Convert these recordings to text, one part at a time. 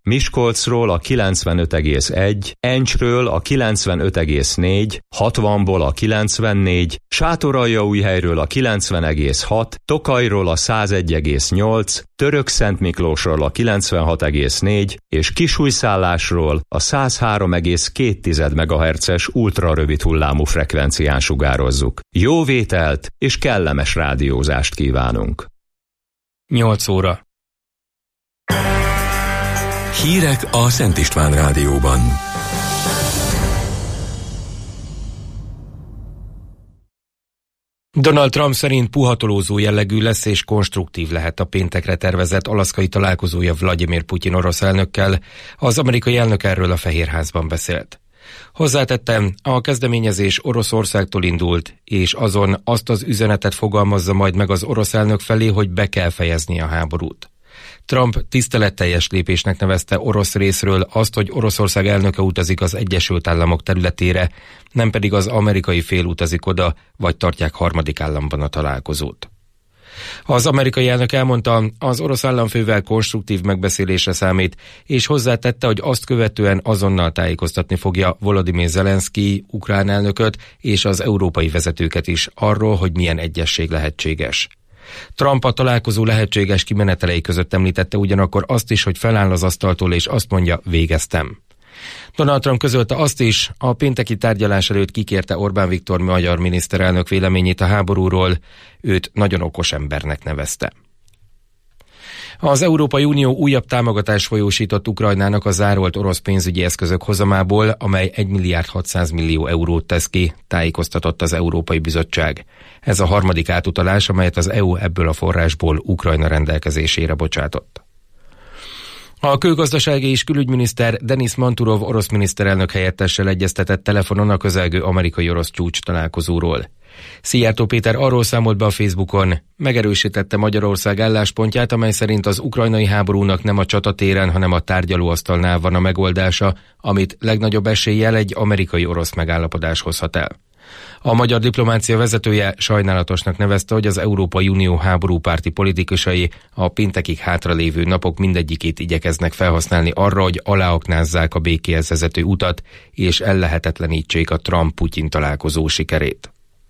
Miskolcról a 95,1, Encsről a 95,4, 60-ból a 94, Sátoraljaújhelyről a 90,6, Tokajról a 101,8, Törökszentmiklósról a 96,4 és Kisújszállásról a 103,2 MHz-es ultrarövid hullámú frekvencián sugározzuk. Jó vételt és kellemes rádiózást kívánunk! 8 óra. Hírek a Szent István Rádióban. Donald Trump szerint puhatolózó jellegű lesz és konstruktív lehet a péntekre tervezett alaszkai találkozója Vladimir Putyin orosz elnökkel. Az amerikai elnök erről a Fehérházban beszélt. Hozzátettem, a kezdeményezés Oroszországtól indult, és azon azt az üzenetet fogalmazza majd meg az orosz elnök felé, hogy be kell fejezni a háborút. Trump tiszteletteljes lépésnek nevezte orosz részről azt, hogy Oroszország elnöke utazik az Egyesült Államok területére, nem pedig az amerikai fél utazik oda, vagy tartják harmadik államban a találkozót. Az amerikai elnök elmondta, az orosz államfővel konstruktív megbeszélésre számít, és hozzátette, hogy azt követően azonnal tájékoztatni fogja Volodymyr Zelenszky ukrán elnököt és az európai vezetőket is arról, hogy milyen egyezség lehetséges. Trump a találkozó lehetséges kimenetelei között említette ugyanakkor azt is, hogy feláll az asztaltól és azt mondja, végeztem. Donald Trump közölte azt is, a pénteki tárgyalás előtt kikérte Orbán Viktor magyar miniszterelnök véleményét a háborúról, őt nagyon okos embernek nevezte. Az Európai Unió újabb támogatást folyósított Ukrajnának a zárolt orosz pénzügyi eszközök hozamából, amely 1 milliárd 600 millió eurót tesz ki, tájékoztatott az Európai Bizottság. Ez a harmadik átutalás, amelyet az EU ebből a forrásból Ukrajna rendelkezésére bocsátott. A külgazdasági és külügyminiszter Denis Manturov orosz miniszterelnök helyettessel egyeztetett telefonon a közelgő amerikai-orosz csúcs találkozóról. Szijjártó Péter arról számolt be a Facebookon, megerősítette Magyarország álláspontját, amely szerint az ukrajnai háborúnak nem a csatatéren, hanem a tárgyalóasztalnál van a megoldása, amit legnagyobb eséllyel egy amerikai-orosz megállapodás hozhat el. A magyar diplomácia vezetője sajnálatosnak nevezte, hogy az Európai Unió háborúpárti politikusai a péntekig hátralévő napok mindegyikét igyekeznek felhasználni arra, hogy aláaknázzák a békéhez vezető utat, és ellehetetlenítsék a Trump-Putyin találkozó sikerét.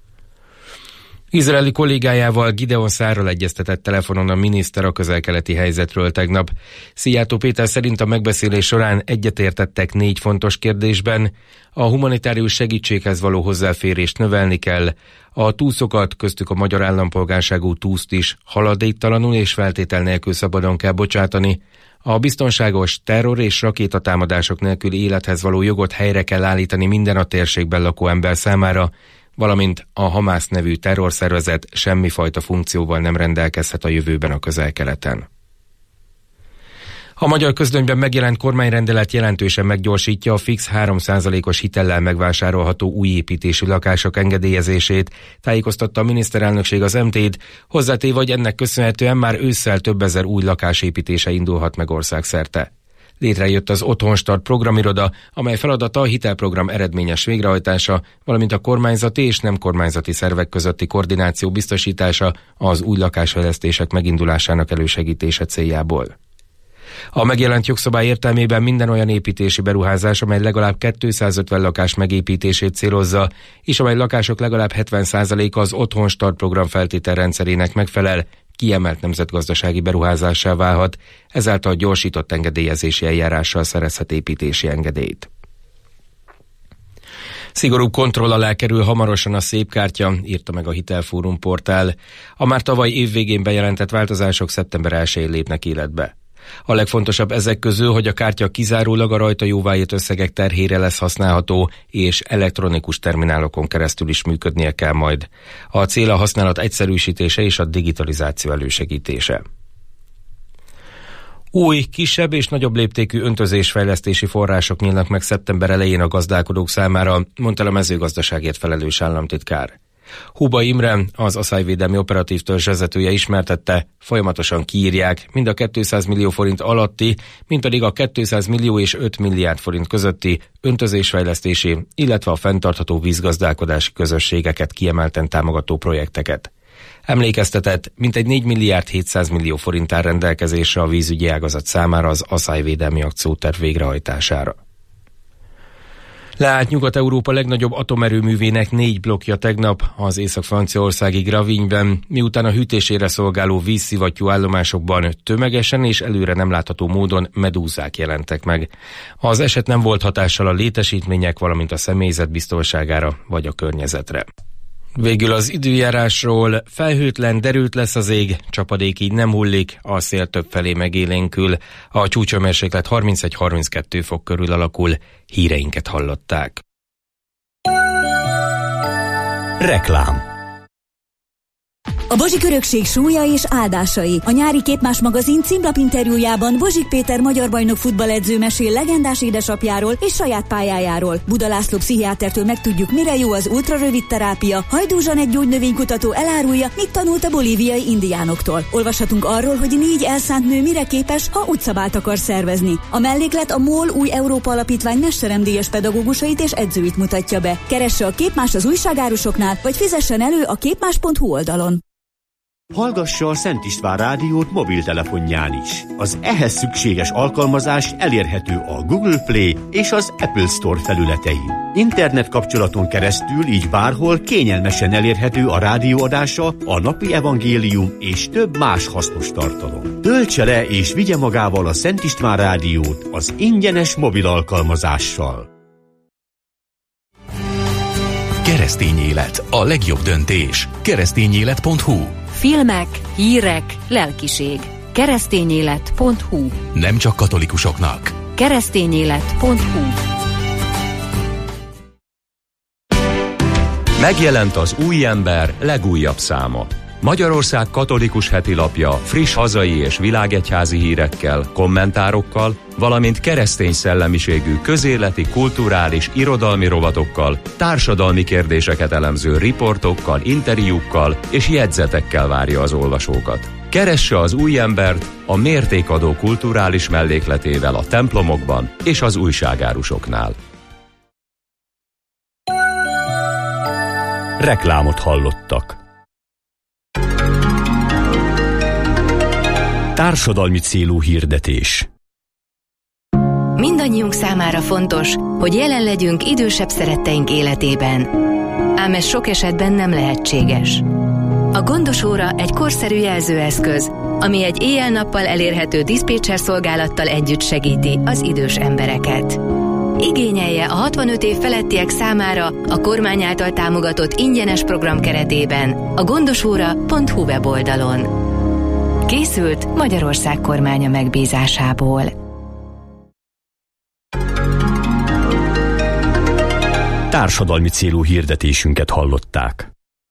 Izraeli kollégájával Gideon Szárral egyeztetett telefonon a miniszter a közel-keleti helyzetről tegnap. Szijjártó Péter szerint a megbeszélés során egyetértettek 4 fontos kérdésben. A humanitárius segítséghez való hozzáférést növelni kell, a túszokat, köztük a magyar állampolgárságú túszt is haladéktalanul és feltétel nélkül szabadon kell bocsátani, a biztonságos terror és rakétatámadások nélkül élethez való jogot helyre kell állítani minden a térségben lakó ember számára, valamint a Hamász nevű terrorszervezet semmifajta funkcióval nem rendelkezhet a jövőben a Közel-Keleten. A magyar közlönyben megjelent kormányrendelet jelentősen meggyorsítja a fix 3%-os hitellel megvásárolható új építésű lakások engedélyezését, tájékoztatta a miniszterelnökség az MT-t, hozzátéve, hogy ennek köszönhetően már ősszel több ezer új lakásépítése indulhat meg országszerte. Létrejött az Otthonstart programiroda, amely feladata a hitelprogram eredményes végrehajtása, valamint a kormányzati és nem kormányzati szervek közötti koordináció biztosítása az új lakásfejlesztések megindulásának elősegítése céljából. A megjelent jogszabály értelmében minden olyan építési beruházás, amely legalább 250 lakás megépítését célozza, és amely lakások legalább 70%-a az Otthonstart program feltételrendszerének megfelel, kiemelt nemzetgazdasági beruházássá válhat, ezáltal gyorsított engedélyezési eljárással szerezhet építési engedélyt. Szigorúbb kontroll alá kerül hamarosan a szépkártya, írta meg a Hitelfórum portál. A már tavaly évvégén bejelentett változások szeptember 1-én lépnek életbe. A legfontosabb ezek közül, hogy a kártya kizárólag a rajta jóváírt összegek terhére lesz használható, és elektronikus terminálokon keresztül is működnie kell majd. A cél a használat egyszerűsítése és a digitalizáció elősegítése. Új, kisebb és nagyobb léptékű öntözésfejlesztési források nyílnak meg szeptember elején a gazdálkodók számára, mondta a mezőgazdaságért felelős államtitkár. Huba Imre, az Aszályvédelmi Operatív Törzs vezetője ismertette, folyamatosan kiírják mind a 200 millió forint alatti, mind pedig a 200 millió és 5 milliárd forint közötti öntözésfejlesztési, illetve a fenntartható vízgazdálkodási közösségeket kiemelten támogató projekteket. Emlékeztetett, mintegy 4 milliárd 700 millió forint áll rendelkezésre a vízügyi ágazat számára az aszályvédelmi akcióterv végrehajtására. Leállt Nyugat-Európa legnagyobb atomerőművének 4 blokkja tegnap az észak-franciaországi Gravigneben, miután a hűtésére szolgáló vízszivattyú állomásokban tömegesen és előre nem látható módon medúzák jelentek meg. Az eset nem volt hatással a létesítmények, valamint a személyzet biztonságára vagy a környezetre. Végül az időjárásról: felhőtlen, derült lesz az ég, csapadék így nem hullik, a szél többfelé megélénkül, a csúcshőmérséklet 31-32 fok körül alakul. Híreinket hallották. Reklám. A Bozsik örökség súlya és áldásai. A nyári Képmás magazin címlapinterjújában Bozsik Péter magyar bajnok futballedző mesél legendás édesapjáról és saját pályájáról. Buda László pszichiátertől megtudjuk, mire jó az ultrarövid terápia. Hajdú Zsanett gyógynövénykutató elárulja, mit tanult a bolíviai indiánoktól. Olvashatunk arról, hogy 4 elszánt nő mire képes, ha utcabált akar szervezni. A melléklet a MOL új Európa Alapítvány mesteremdíjas pedagógusait és edzőit mutatja be. Keresse a Képmás az újságárusoknál, vagy fizessen elő a képmás.hu oldalon. Hallgassa a Szent István rádiót mobiltelefonján is. Az ehhez szükséges alkalmazás elérhető a Google Play és az Apple Store felületein. Internet kapcsolaton keresztül így bárhol kényelmesen elérhető a rádióadása, a napi evangélium és több más hasznos tartalom. Töltse le és vigye magával a Szent István rádiót az ingyenes mobil alkalmazással. Keresztény élet, a legjobb döntés. Keresztényélet.hu. Filmek, hírek, lelkiség. Keresztényélet.hu. Nem csak katolikusoknak. Keresztényélet.hu. Megjelent az Új Ember legújabb száma. Magyarország katolikus hetilapja friss hazai és világegyházi hírekkel, kommentárokkal, valamint keresztény szellemiségű közéleti, kulturális, irodalmi rovatokkal, társadalmi kérdéseket elemző riportokkal, interjúkkal és jegyzetekkel várja az olvasókat. Keresse az Új Embert a mértékadó kulturális mellékletével a templomokban és az újságárusoknál. Reklámot hallottak. Társadalmi célú hirdetés. Mindannyiunk számára fontos, hogy jelen legyünk idősebb szeretteink életében. Ám ez sok esetben nem lehetséges. A Gondos óra egy korszerű jelzőeszköz, ami egy éjjel-nappal elérhető diszpécser szolgálattal együtt segíti az idős embereket. Igényelje a 65 év felettiek számára a kormány által támogatott ingyenes program keretében a gondosóra.hu weboldalon. Készült Magyarország kormánya megbízásából. Társadalmi célú hirdetésünket hallották.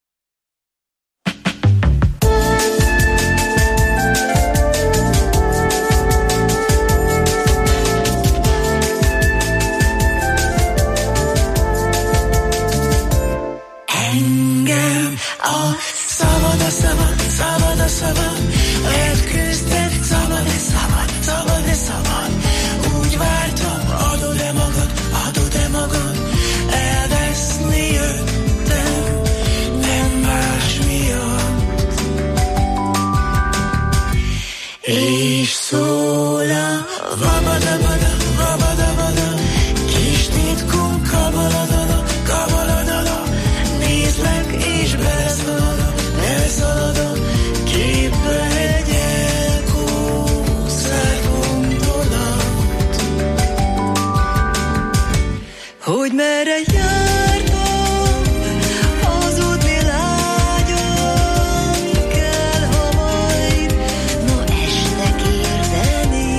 Engem a szabad, lehet küzdeni, szabad, úgy vártam, adod-e magad, elveszni jöttem, nem más miatt. És szól a vabada, kis titkunk kabaladala, nézlek és beleszaladok, képbe egy elkúszál gondolat, hogy merre jártam, hazudni lágyom kell, ha majd ma este kérdeni.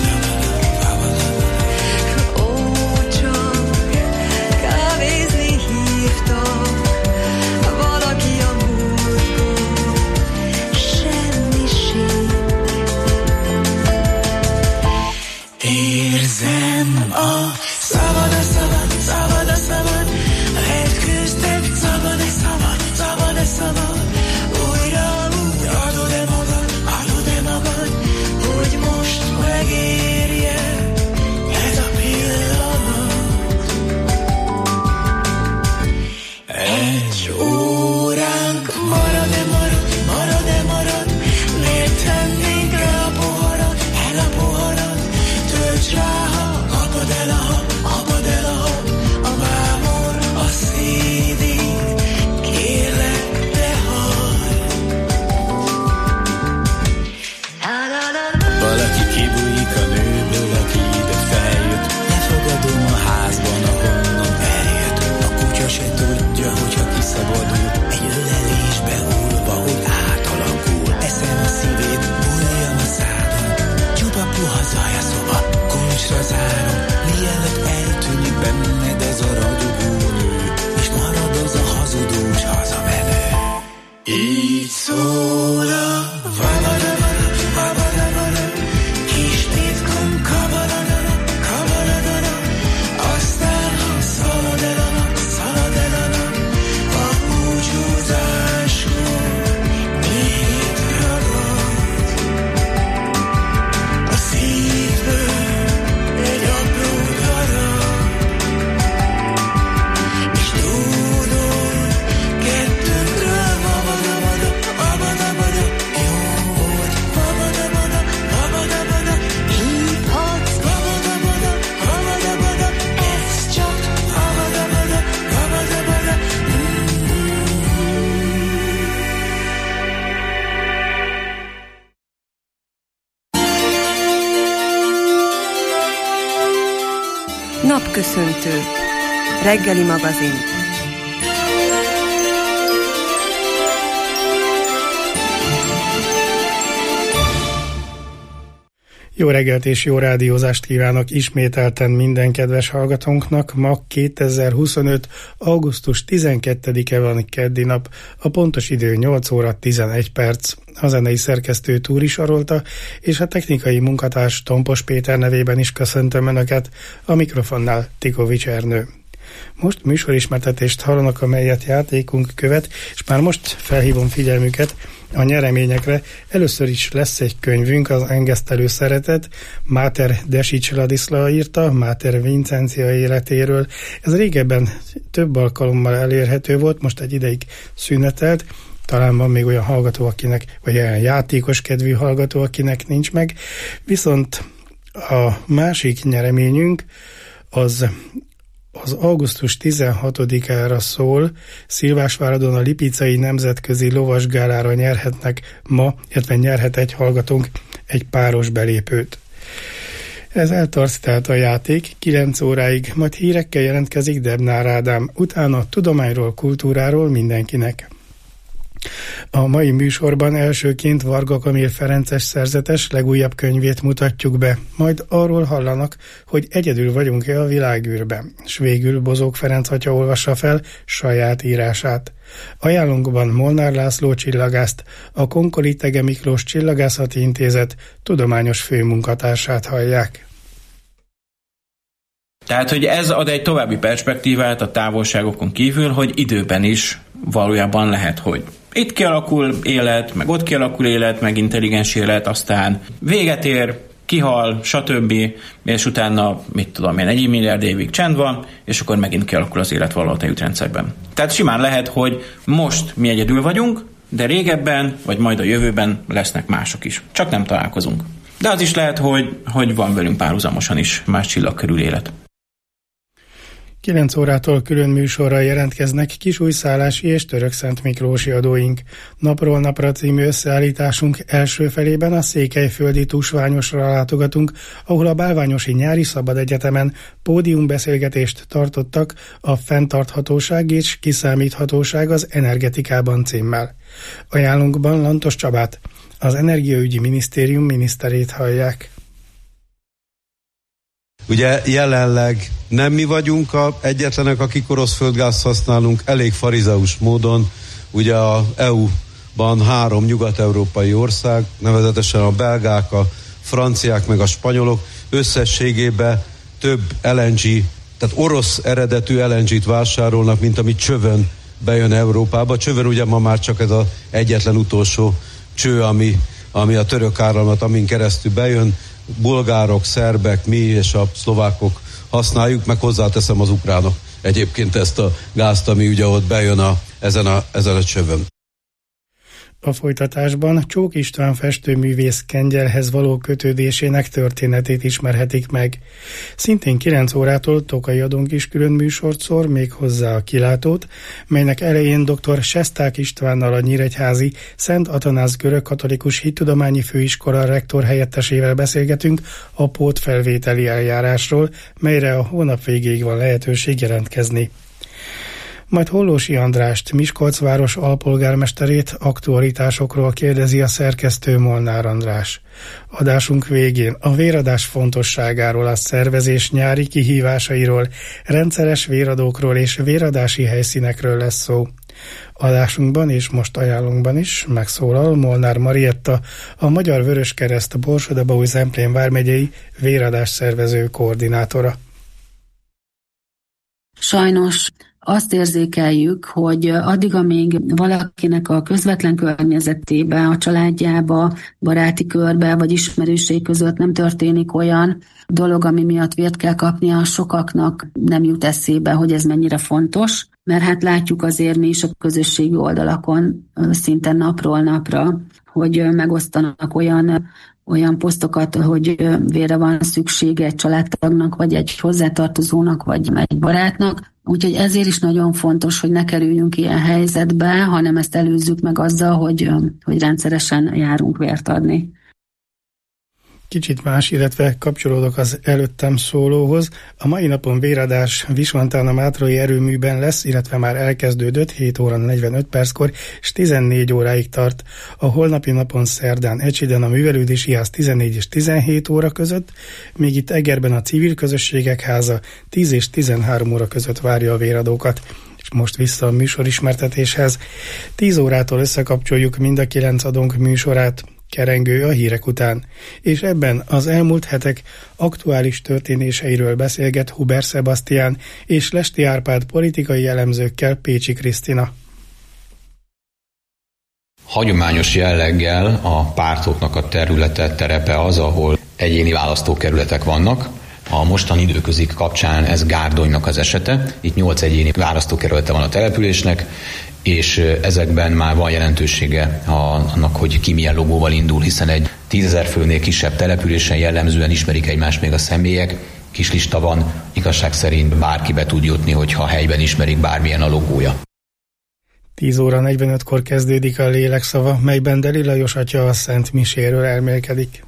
Ó, csak kávézni hívtam, valaki a múltkor, semmiség. Érzem a szabad, lehet küzdeni, szabad, újra úgy adod-e magad, hogy most megérje ez a pillanat. Egy óránk marad, Így szól a vabadabada, vabadabada, kis titkom kabadadada, kabadadada, aztán ha szalad el a búcsúzáskor nyílt ragad. A szívből egy apró darab, és tudod, kettőnkről Napköszöntő. Reggeli magazin. Jó reggelt és jó rádiózást kívánok ismételten minden kedves hallgatónknak. Ma 2025. augusztus 12-e van, keddi nap, a pontos idő 8 óra 11 perc. A zenei szerkesztő Túri Sarolta és a technikai munkatárs Tompos Péter nevében is köszöntöm Önöket, a mikrofonnál Tikovics Ernő. Most műsorismertetést hallanak, amelyet játékunk követ, és már most felhívom figyelmüket a nyereményekre. Először is lesz egy könyvünk, az Engesztelő szeretet, Máter Desics Ladiszla írta, Máter Vincencia életéről. Ez régebben több alkalommal elérhető volt, most egy ideig szünetelt. Talán van még olyan hallgató, akinek, vagy olyan játékos kedvű hallgató, akinek nincs meg. Viszont a másik nyereményünk az augusztus 16-ára szól. Szilvásváradon a Lipicei Nemzetközi Lovasgálára nyerhetnek ma, illetve nyerhet egy hallgatónk egy páros belépőt. Ez eltart tehát a játék 9 óráig, majd hírekkel jelentkezik Debnár Ádám, utána tudományról, kultúráról mindenkinek. A mai műsorban elsőként Varga Kamil Ferences szerzetes legújabb könyvét mutatjuk be, majd arról hallanak, hogy egyedül vagyunk-e a világűrben, s végül Bozók Ferenc atya olvassa fel saját írását. Ajánlunkban Molnár László csillagászt, a Konkoli Tege Miklós Csillagászati Intézet tudományos főmunkatársát hallják. Tehát, hogy ez ad egy további perspektívát a távolságokon kívül, hogy időben is valójában lehet, hogy itt kialakul élet, meg ott kialakul élet, meg intelligens élet, aztán véget ér, kihal, stb. És utána, mit tudom én, 1 milliárd évig csend van, és akkor megint kialakul az élet valahol a tejútrendszerben. Tehát simán lehet, hogy most mi egyedül vagyunk, de régebben, vagy majd a jövőben lesznek mások is. Csak nem találkozunk. De az is lehet, hogy van velünk párhuzamosan is más csillag körül élet. 9 órától külön műsorral jelentkeznek kisújszállási és Törökszent Miklósi adóink. Napról napra című összeállításunk első felében a székelyföldi Tusványosra látogatunk, ahol a Bálványosi Nyári Szabad Egyetemen pódiumbeszélgetést tartottak a fenntarthatóság és kiszámíthatóság az energetikában címmel. Ajánlunkban Lantos Csabát, az Energiaügyi Minisztérium miniszterét hallják. Ugye jelenleg nem mi vagyunk egyetlenek, akik orosz földgázt használunk, elég farizeus módon. Ugye a EU-ban 3 nyugat-európai ország, nevezetesen a belgák, a franciák meg a spanyolok összességében több LNG, tehát orosz eredetű LNG-t vásárolnak, mint ami csövön bejön Európába. Csövön ugye ma már csak ez az egyetlen utolsó cső, ami a török áramlat, amin keresztül bejön. Bulgárok, szerbek, mi és a szlovákok használjuk, meg hozzáteszem az ukránok egyébként ezt a gázt, ami ugye ott bejön ezen a csövön. A folytatásban Csók István festőművész kengyelhez való kötődésének történetét ismerhetik meg. Szintén 9 órától Tokai Adonk is külön műsort szór, még hozzá a Kilátót, melynek elején dr. Sesták Istvánnal, a nyíregyházi Szent Atanáz görögkatolikus hittudományi főiskola rektor helyettesével beszélgetünk a pótfelvételi eljárásról, melyre a hónap végéig van lehetőség jelentkezni. Majd Hollósi Andrást, Miskolc város alpolgármesterét aktualitásokról kérdezi a szerkesztő Molnár András. Adásunk végén a véradás fontosságáról, a szervezés nyári kihívásairól, rendszeres véradókról és véradási helyszínekről lesz szó. Adásunkban és most ajánlunkban is megszólal Molnár Marietta, a Magyar Vöröskereszt Borsod-Abaúj-Zemplén vármegyei véradás szervező koordinátora. Sajnos azt érzékeljük, hogy addig, amíg valakinek a közvetlen környezetébe, a családjába, baráti körbe vagy ismerőség között nem történik olyan dolog, ami miatt vért kell kapnia, sokaknak nem jut eszébe, hogy ez mennyire fontos, mert hát látjuk azért mi is a közösségi oldalakon szinte napról napra, hogy megosztanak olyan posztokat, hogy vérre van szüksége egy családtagnak, vagy egy hozzátartozónak, vagy egy barátnak. Úgyhogy ezért is nagyon fontos, hogy ne kerüljünk ilyen helyzetbe, hanem ezt előzzük meg azzal, hogy rendszeresen járunk vért adni. Kicsit más, illetve kapcsolódok az előttem szólóhoz. A mai napon véradás Visvantana-Mátrai erőműben lesz, illetve már elkezdődött 7 óra 45 perckor, és 14 óráig tart. A holnapi napon szerdán Ecsiden a Művelődési Ház 14 és 17 óra között, még itt Egerben a Civil Közösségek Háza 10 és 13 óra között várja a véradókat. És most vissza a műsorismertetéshez. 10 órától összekapcsoljuk mind a 9 adónk műsorát, kerengő a hírek után, és ebben az elmúlt hetek aktuális történéseiről beszélget Huber Sebastián és Lesti Árpád politikai elemzőkkel Pécsi Krisztina. Hagyományos jelleggel a pártoknak a terepe az, ahol egyéni választókerületek vannak. A mostani időközi kapcsán ez Gárdonynak az esete. Itt 8 egyéni választókerülete van a településnek, és ezekben már van jelentősége annak, hogy ki milyen logóval indul, hiszen egy 10 000 főnél kisebb településen jellemzően ismerik egymást még a személyek, kis lista van, igazság szerint bárki be tud jutni, hogyha helyben ismerik bármilyen a logója. 10 óra 45-kor kezdődik a lélekszava, melyben Deli Lajos atya a Szent Miséről elmélkedik.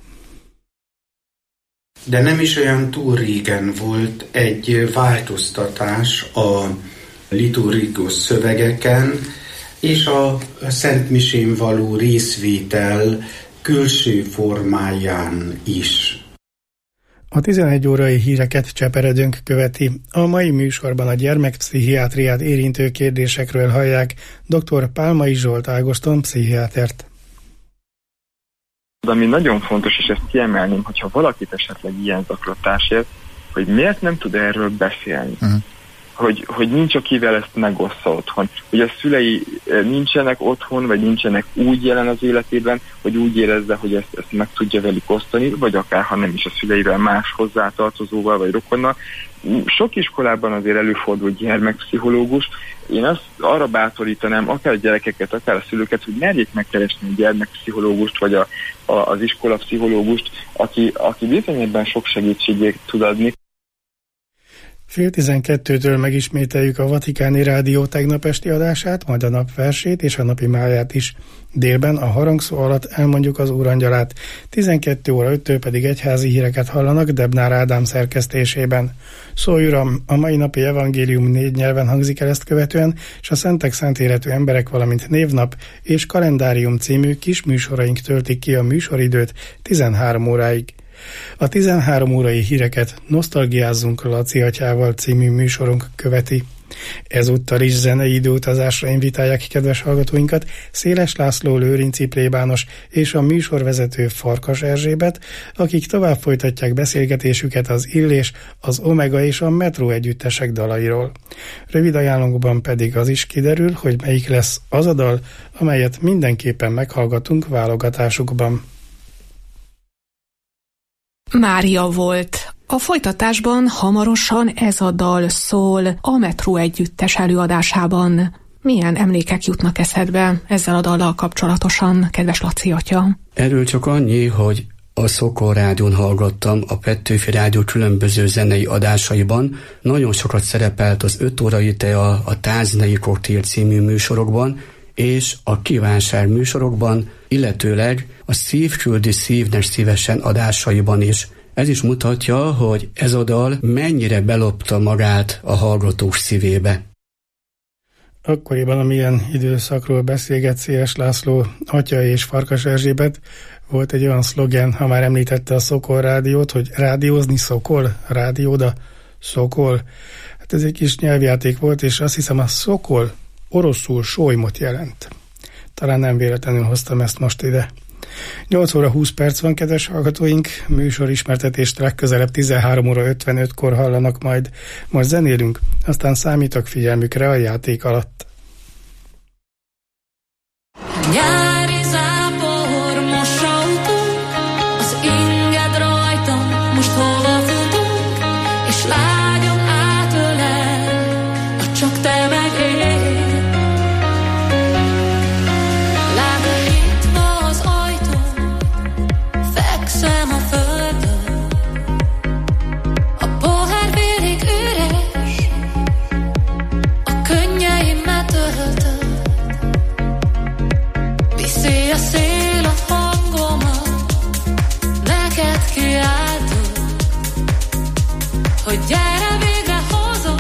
De nem is olyan túl régen volt egy változtatás a liturgikus szövegeken és a Szent Misén való részvétel külső formáján is. A 11 órai híreket Cseperedőnk követi. A mai műsorban a gyermekpszichiátriát érintő kérdésekről hallják dr. Pálmai Zsolt Ágoston pszichiátert. Ami nagyon fontos, és ezt kiemelném, hogyha valakit esetleg ilyen zaklatás ért, hogy miért nem tud erről beszélni. Hogy nincs, akivel ezt megossza otthon. Hogy a szülei nincsenek otthon, vagy nincsenek úgy jelen az életében, hogy úgy érezze, hogy ezt meg tudja velük osztani, vagy akár, ha nem is a szüleivel, más hozzátartozóval, vagy rokonnal. Sok iskolában azért előfordul gyermekpszichológus. Én azt arra bátorítanám, akár a gyerekeket, akár a szülőket, hogy merjék megkeresni a gyermekpszichológust, vagy az iskolapszichológust, aki bizony ebben sok segítséget tud adni. 10:30-től megismételjük a Vatikáni Rádió tegnap esti adását, majd a napversét és a napi máját is. Délben a harangszó alatt elmondjuk az Úrangyalát, 12 óra 5-től pedig egyházi híreket hallanak Debnár Ádám szerkesztésében. Szólj Uram, a mai napi evangélium 4 nyelven hangzik el ezt követően, és a Szentek Szentélretű Emberek, valamint Névnap és Kalendárium című kis műsoraink töltik ki a műsoridőt 13 óráig. A 13 órai híreket Nosztalgiázzunk Laci atyával című műsorunk követi. Ezúttal is zenei időutazásra invitálják kedves hallgatóinkat Széles László lőrinci plébános és a műsorvezető Farkas Erzsébet, akik tovább folytatják beszélgetésüket az Illés, az Omega és a Metró együttesek dalairól. Rövid ajánlókban pedig az is kiderül, hogy melyik lesz az a dal, amelyet mindenképpen meghallgatunk válogatásukban. Mária volt. A folytatásban hamarosan ez a dal szól a Metró együttes előadásában. Milyen emlékek jutnak eszedbe ezzel a dallal kapcsolatosan, kedves Laci atya? Erről csak annyi, hogy a Szokol Rádión hallgattam, a Petőfi Rádió különböző zenei adásaiban. Nagyon sokat szerepelt az 5 órai tea, a Táznai Koktél című műsorokban, és a Kívánság műsorokban, illetőleg a Szív küldi szívnek szívesen adásaiban is. Ez is mutatja, hogy ez a dal mennyire belopta magát a hallgatók szívébe. Akkoriban, amilyen időszakról beszélget Széles László atya és Farkas Erzsébet, volt egy olyan szlogen, ha már említette a Szokol Rádiót, hogy rádiózni Szokol, rádióda Szokol. Hát ez egy kis nyelvjáték volt, és azt hiszem a Szokol oroszul solymot jelent. Talán nem véletlenül hoztam ezt most ide. 8 óra 20 perc van, kedves hallgatóink, műsorismertetést legközelebb 13 óra 55-kor hallanak majd. Most zenélünk, aztán számítok figyelmükre a játék alatt. Nyári zápor, most autunk, az inged rajtam, most hova futunk, és lágyon átölel, ha csak te meg én. Látom nyitva az ajtón, fekszem a földön, a pohár félig üres, a könnyeimmel töltöm. Viszi a szél a hangomat, neked kiáltom, hogy gyere végre hozom,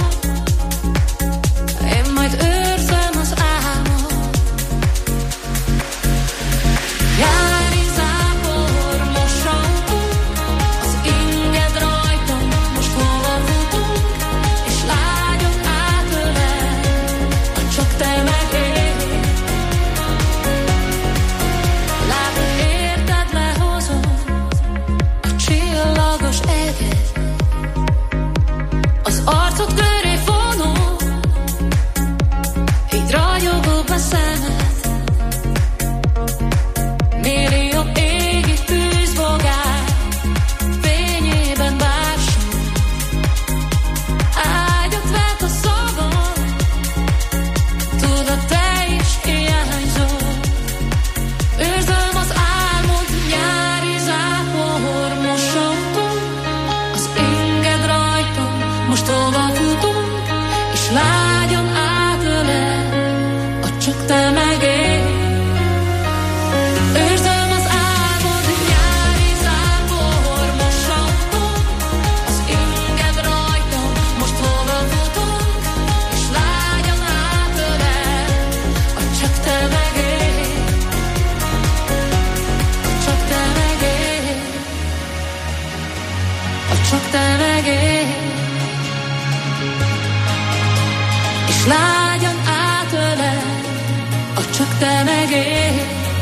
én majd őrzöm az álmot. Nyári zápor, most autunk, az inged rajtam, most hova futunk, és lágyon átölel, ha csak te meg én. Látom, érted, lehozom a csillagos eget, az arcod köré vonom, így ragyogok a szemed. Millió égi tűzbogár fényében bársony, ágyat vett a szavam, tudod, te is hiányzol. Őrzöm az álmod, nyári zápor, most autunk, az inged rajtam, most hova futunk, és lágyon átölel, ha csak te meg én. Őrzöm az álmod, nyári zápor, most autunk, az inged rajtam, most hova futunk, és lágyon átölel, ha csak te meg én. Csak te meg én, csak te meg én, és lágyan átölel, csak te meg én.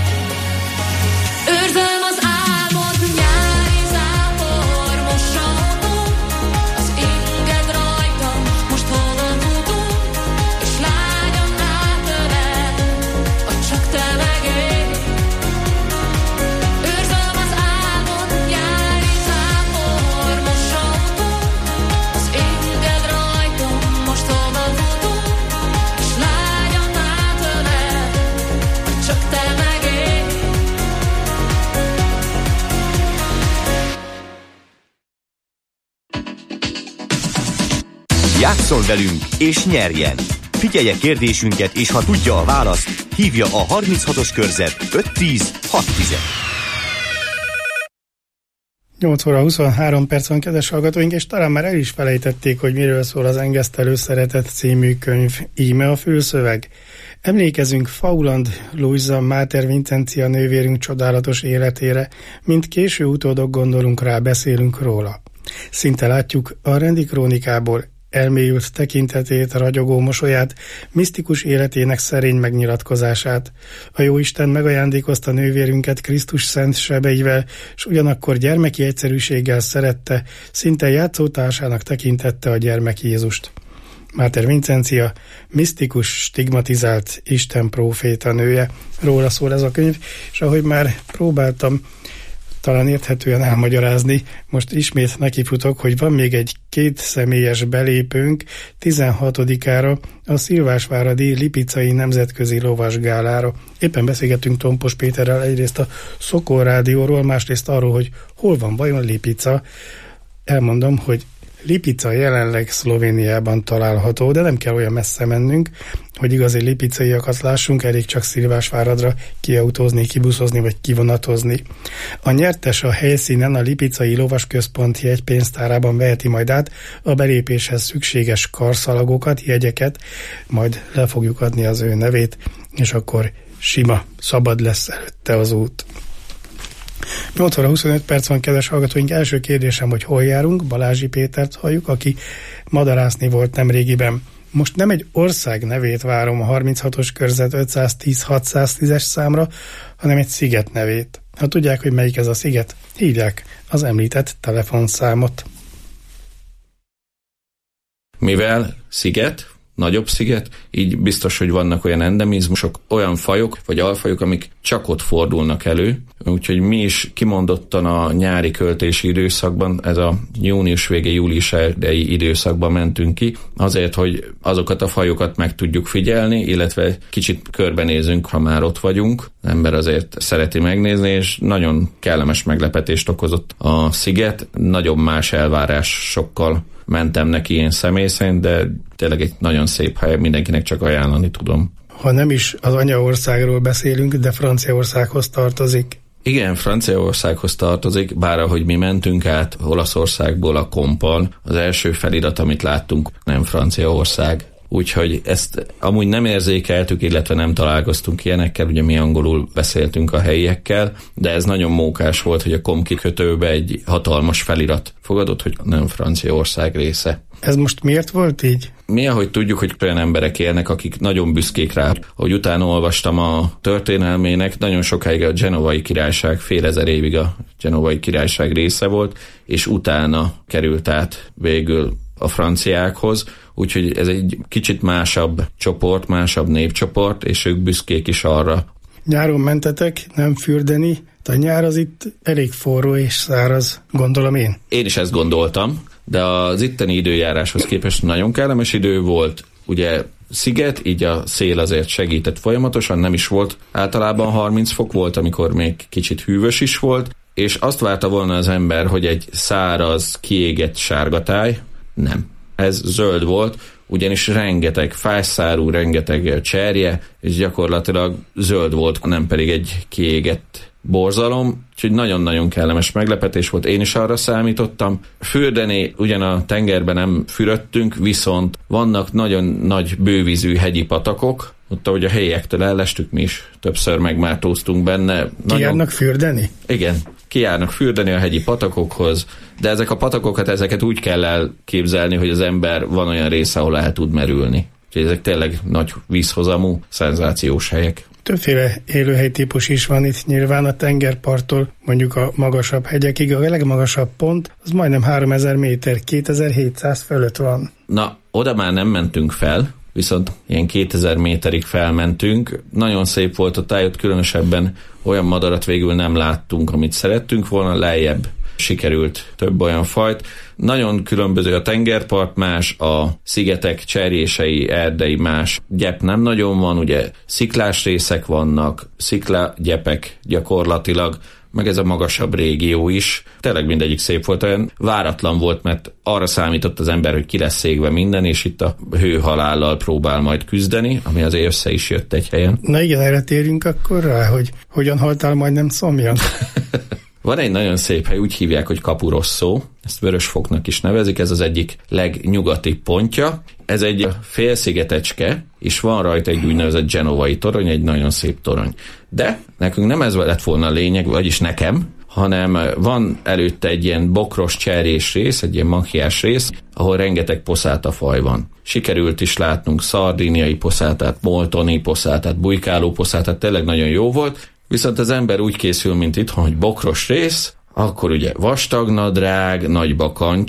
Őrzöm az álmod, nyári zápor, most autunk, az inged rajtam, most hova futunk, és lágyan átölel, csak te meg én. Őrzöm az álmod, nyári zápor, most autunk, az inged rajtam, most hova futunk, és lágyan átölel, csak te meg én. Játsszon velünk és nyerjen! Figyelje kérdésünket, és ha tudja a választ, hívja a 36-os körzet 510 610. 8 óra 23 perc van, kedves hallgatóink, és talán már el is felejtették, hogy miről szól az Engesztelő szeretet című könyv. Íme a fülszöveg. Emlékezünk Fauland Luisa Máter Vincencia nővérünk csodálatos életére, mint késő utódok gondolunk rá, beszélünk róla. Szinte látjuk a rendi krónikából elmélyült tekintetét, ragyogó mosolyát, misztikus életének szerény megnyilatkozását. A Jóisten megajándékozta nővérünket Krisztus szent sebeivel, s ugyanakkor gyermeki egyszerűséggel szerette, szinte játszótársának tekintette a gyermek Jézust. Máter Vincencia, misztikus, stigmatizált Isten próféta nője. Róla szól ez a könyv, és ahogy már próbáltam talán érthetően elmagyarázni. Most ismét nekifutok, hogy van még egy 2 személyes belépőnk 16-ára a Szilvásváradi Lipicai Nemzetközi Lovasgálára. Éppen beszélgettünk Tompos Péterrel egyrészt a Szokor Rádióról, másrészt arról, hogy hol van vajon Lipica. Elmondom, hogy Lipica jelenleg Szlovéniában található, de nem kell olyan messze mennünk, hogy igazi lipicaiakat lássunk, elég csak Szilvásváradra kiautózni, kibuszozni vagy kivonatozni. A nyertes a helyszínen a Lipicai Lovasközpont jegypénztárában veheti majd át a belépéshez szükséges karszalagokat, jegyeket, majd le fogjuk adni az ő nevét, és akkor sima, szabad lesz előtte az út. 8 óra 25 perc van, kedves hallgatóink. Első kérdésem, hogy hol járunk. Balázsi Pétert halljuk, aki madarászni volt nemrégiben. Most nem egy ország nevét várom a 36-os körzet 510-610-es számra, hanem egy sziget nevét. Ha tudják, hogy melyik ez a sziget, hívják az említett telefonszámot. Mivel sziget, nagyobb sziget, így biztos, hogy vannak olyan endemizmusok, olyan fajok vagy alfajok, amik csak ott fordulnak elő, úgyhogy mi is kimondottan a nyári költési időszakban, ez a június vége, július elejé időszakban mentünk ki, azért, hogy azokat a fajokat meg tudjuk figyelni, illetve kicsit körbenézünk, ha már ott vagyunk. Az ember azért szereti megnézni, és nagyon kellemes meglepetést okozott a sziget, nagyon más elvárásokkal mentem neki én személy szerint, de tényleg egy nagyon szép hely, mindenkinek csak ajánlani tudom. Ha nem is az anyaországról beszélünk, de Franciaországhoz tartozik. Igen, Franciaországhoz tartozik, bár ahogy mi mentünk át Olaszországból a Kompon, az első felirat, amit láttunk, nem Franciaország. Úgyhogy ezt amúgy nem érzékeltük, illetve nem találkoztunk ilyenekkel, ugye mi angolul beszéltünk a helyiekkel, de ez nagyon mókás volt, hogy a Kom kikötőbe egy hatalmas felirat fogadott, hogy nem Franciaország része. Ez most miért volt így? Mi, ahogy tudjuk, hogy olyan emberek élnek, akik nagyon büszkék rá. Ahogy utána olvastam a történelmének, nagyon sokáig a Genovai Királyság, fél ezer évig a Genovai Királyság része volt, és utána került át végül a franciákhoz, úgyhogy ez egy kicsit másabb csoport, másabb népcsoport, és ők büszkék is arra. Nyáron mentetek, nem fürdeni, a nyár az itt elég forró és száraz, gondolom én. Én is ezt gondoltam, de az itteni időjáráshoz képest nagyon kellemes idő volt. Ugye sziget, így a szél azért segített folyamatosan, nem is volt általában 30 fok, volt, amikor még kicsit hűvös is volt, és azt várta volna az ember, hogy egy száraz, kiégett sárgatáj, nem. Ez zöld volt, ugyanis rengeteg fájszárú, rengeteg cserje, és gyakorlatilag zöld volt, nem pedig egy kiégett borzalom, úgyhogy nagyon-nagyon kellemes meglepetés volt, én is arra számítottam. Fürdeni ugyan a tengerben nem fürödtünk, viszont vannak nagyon nagy bővízű hegyi patakok, ott ahogy a helyiektől ellestük, mi is többször megmártóztunk benne. Kijárnak fürdeni? Igen, kijárnak fürdeni a hegyi patakokhoz, de ezek a patakokat, ezeket úgy kell elképzelni, hogy az ember van olyan része, ahol el tud merülni. Úgyhogy ezek tényleg nagy vízhozamú, szenzációs helyek. Többféle élőhelytípus is van itt nyilván a tengerparttól, mondjuk a magasabb hegyekig. A legmagasabb pont az majdnem 3000 méter, 2700 fölött van. Na, oda már nem mentünk fel, viszont ilyen 2000 méterig felmentünk. Nagyon szép volt a táj, ott különösebben olyan madarat végül nem láttunk, amit szerettünk volna, lejjebb sikerült több olyan fajt. Nagyon különböző a tengerpart, más a szigetek cserjései, erdei más. Gyep nem nagyon van, ugye sziklás részek vannak, sziklagyepek gyakorlatilag, meg ez a magasabb régió is. Tényleg mindegyik szép volt, olyan váratlan volt, mert arra számított az ember, hogy ki lesz égve minden, és itt a hőhalállal próbál majd küzdeni, ami azért össze is jött egy helyen. Na igen, erre térjünk akkor rá, hogy hogyan haltál majdnem szomjan. Van egy nagyon szép hely, úgy hívják, hogy Capo Rosso, ezt Vörösfoknak is nevezik, ez az egyik legnyugatibb pontja. Ez egy félszigetecske, és van rajta egy úgynevezett genovai torony, egy nagyon szép torony. De nekünk nem ez lett volna a lényeg, vagyis nekem, hanem van előtte egy ilyen bokros cserjés rész, egy ilyen macchiás rész, ahol rengeteg poszátafaj van. Sikerült is látnunk szardíniai poszátát, moltoni poszátát, bujkáló poszátát, tényleg nagyon jó volt. Viszont az ember úgy készül, mint itthon, hogy bokros rész, akkor ugye vastagnadrág, nagy bakancs,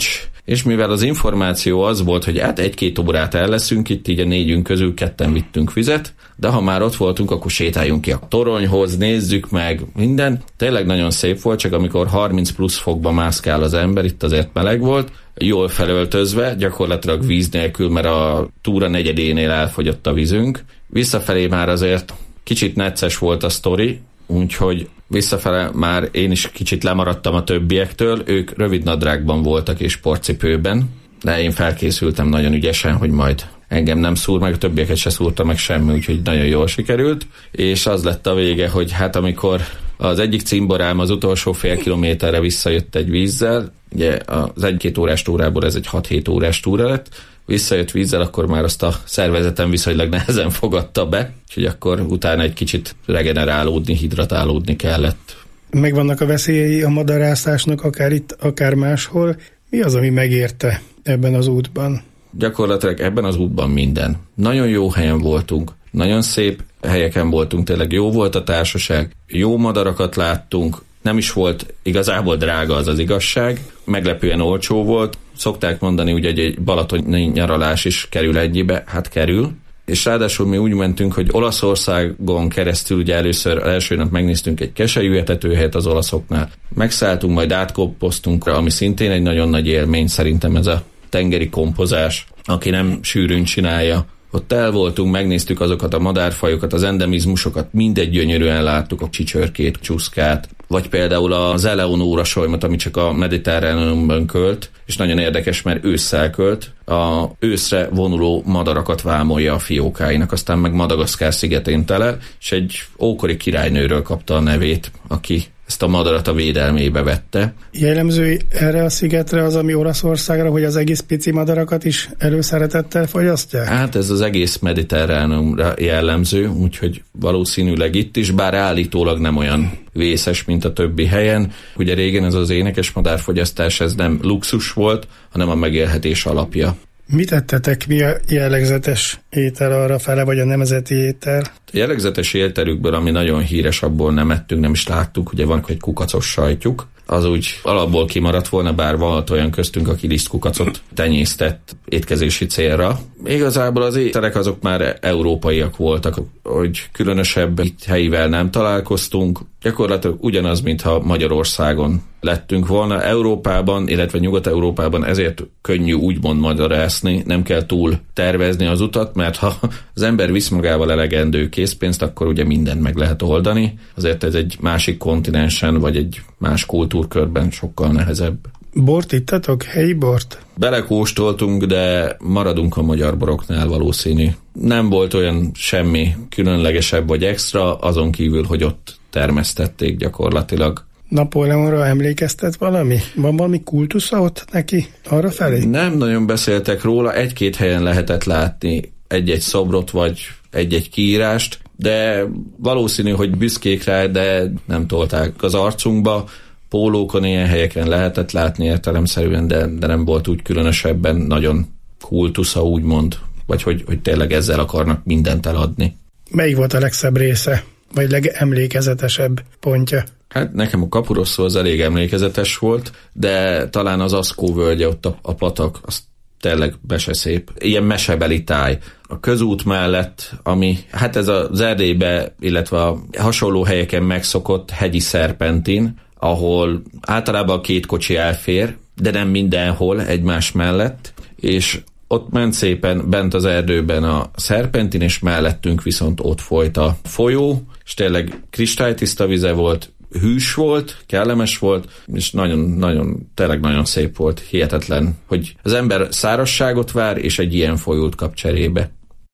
és mivel az információ az volt, hogy hát 1-2 órát el leszünk, itt így a 4 közül 2 vittünk vizet, de ha már ott voltunk, akkor sétáljunk ki a toronyhoz, nézzük meg minden. Tényleg nagyon szép volt, csak amikor 30 plusz fokba mászkál az ember, itt azért meleg volt, jól felöltözve, gyakorlatilag víz nélkül, mert a túra negyedénél elfogyott a vízünk. Visszafelé már azért kicsit necces volt a sztori, úgyhogy visszafele már én is kicsit lemaradtam a többiektől, ők rövid nadrágban voltak és sportcipőben, de én felkészültem nagyon ügyesen, hogy majd engem nem szúr meg, a többieket se szúrta meg semmi, úgyhogy nagyon jól sikerült, és az lett a vége, hogy hát amikor az egyik cimborám az utolsó fél kilométerre visszajött egy vízzel, ugye az 1-2 órás túrából ez egy 6-7 órás túra lett, visszajött vízzel, akkor már azt a szervezetem viszonylag nehezen fogadta be, úgyhogy akkor utána egy kicsit regenerálódni, hidratálódni kellett. Megvannak a veszélyei a madarászásnak, akár itt, akár máshol. Mi az, ami megérte ebben az útban? Gyakorlatilag ebben az útban minden. Nagyon jó helyen voltunk, nagyon szép helyeken voltunk, tényleg jó volt a társaság, jó madarakat láttunk, nem is volt igazából drága, az igazság, meglepően olcsó volt. Szokták mondani, ugye, hogy egy balatoni nyaralás is kerül ennyibe, hát kerül. És ráadásul mi úgy mentünk, hogy Olaszországon keresztül, ugye először első nap megnéztünk egy keselyűetetőhelyet az olaszoknál. Megszálltunk, majd átkoppoztunk, ami szintén egy nagyon nagy élmény szerintem, ez a tengeri kompozás, aki nem sűrűn csinálja. Ott el voltunk, megnéztük azokat a madárfajokat, az endemizmusokat, mindegy gyönyörűen láttuk, a csicsörkét, csuszkát, vagy például az Eleonóra solymat, ami csak a Mediterráneumban költ, és nagyon érdekes, mert ősszel költ, a őszre vonuló madarakat vámolja a fiókáinak, aztán meg Madagaszkár szigetén telel, és egy ókori királynőről kapta a nevét, aki ezt a madarat a védelmébe vette. Jellemző erre a szigetre az, ami Olaszországra, hogy az egész pici madarakat is előszeretettel fogyasztják? Hát ez az egész Mediterránumra jellemző, úgyhogy valószínűleg itt is, bár állítólag nem olyan vészes, mint a többi helyen. Ugye régen ez az énekes madárfogyasztás, ez nem luxus volt, hanem a megélhetés alapja. Mit tettetek, mi a jellegzetes étel arra fele, vagy a nemzeti étel? A jellegzetes ételükből, ami nagyon híres, abból nem ettünk, nem is láttuk, ugye van egy kukacos sajtjuk, az úgy alapból kimaradt volna, bár volt olyan köztünk, aki lisztkukacot tenyésztett étkezési célra. Igazából az ételek azok már európaiak voltak, hogy különösebb helyivel nem találkoztunk. Gyakorlatilag ugyanaz, mintha Magyarországon lettünk volna. Európában, illetve Nyugat-Európában ezért könnyű úgymond madarászni, nem kell túl tervezni az utat, mert ha az ember visz magával elegendő készpénzt, akkor ugye mindent meg lehet oldani. Azért ez egy másik kontinensen, vagy egy más kultúrkörben sokkal nehezebb. Bort ittatok? Helyi bort? Belekóstoltunk, de maradunk a magyar boroknál valószínű. Nem volt olyan semmi különlegesebb vagy extra, azon kívül, hogy ott termesztették gyakorlatilag. Napóleonra emlékeztet valami? Van valami kultusza ott neki arra felé? Nem nagyon beszéltek róla, 1-2 helyen lehetett látni egy-egy szobrot, vagy egy-egy kiírást, de valószínű, hogy büszkék rá, de nem tolták az arcunkba. Pólókon ilyen helyeken lehetett látni értelemszerűen, de nem volt úgy különösebben nagyon kultusza, úgymond, vagy hogy tényleg ezzel akarnak mindent eladni. Melyik volt a legszebb része, vagy legemlékezetesebb pontja? Hát nekem a Capurosso az elég emlékezetes volt, de talán az Ascó völgye, ott a patak, az tényleg szép. Ilyen mesebeli táj. A közút mellett, ami hát ez az Erdélybe, illetve a hasonló helyeken megszokott hegyi szerpentin, ahol általában 2 kocsi elfér, de nem mindenhol egymás mellett, és ott ment szépen bent az erdőben a szerpentin, és mellettünk viszont ott folyt a folyó, és tényleg kristálytiszta vize volt, hűs volt, kellemes volt, és tényleg nagyon szép volt, hihetetlen, hogy az ember szárazságot vár, és egy ilyen folyót kap cserébe.